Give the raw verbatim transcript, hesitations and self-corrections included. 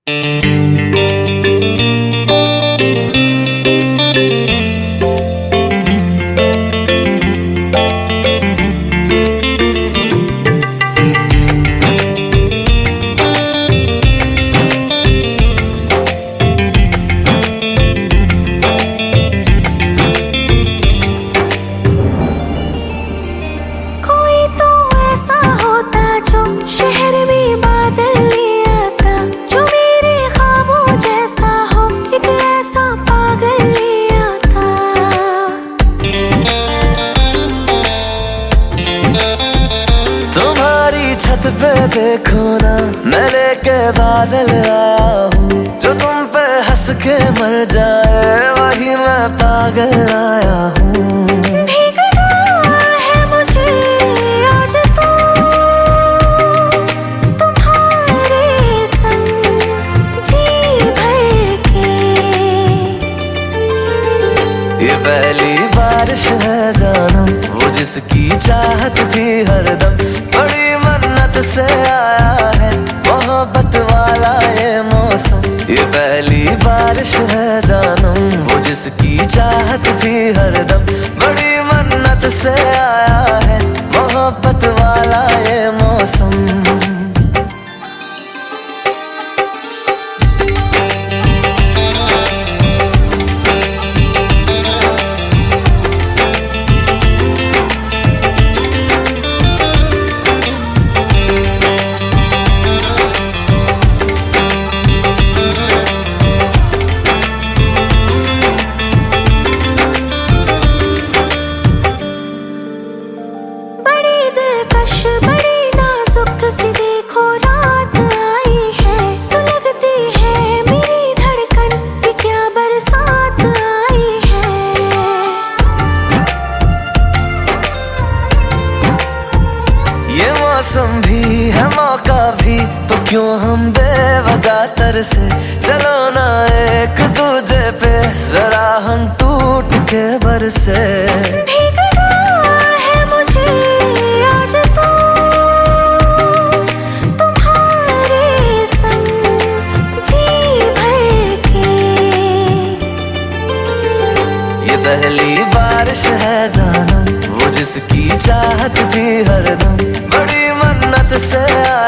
शहर में बादल ले आता, जो मेरे ख्वाबों जैसा हो, एक ऐसा पागल ले आता। तुम्हारी छत पे देखो ना, मैं लेके बादल आया हूँ, जो तुम पे हंस के मर जाए वही मैं पागल आया हूँ। ये पहली बारिश है जानम, वो जिसकी चाहत थी हरदम, बड़ी मन्नत से आया है मोहब्बत वाला ये मौसम। ये पहली बारिश है जानम, वो जिसकी चाहत थी हरदम, बड़ी मन्नत से आया है मोहब्बत वाला ये मौसम। बड़ी नाजुक सी देखो रात आई है, सुलगती है मेरी धड़कन, ये क्या बरसात आई है। ये मौसम भी है मौका भी, तो क्यों हम बेवजह तरसे, चलो ना एक दूजे पे जरा हम टूट के बरसे। पहली बारिश है जानम, वो जिसकी चाहत थी हरदम, बड़ी मन्नत से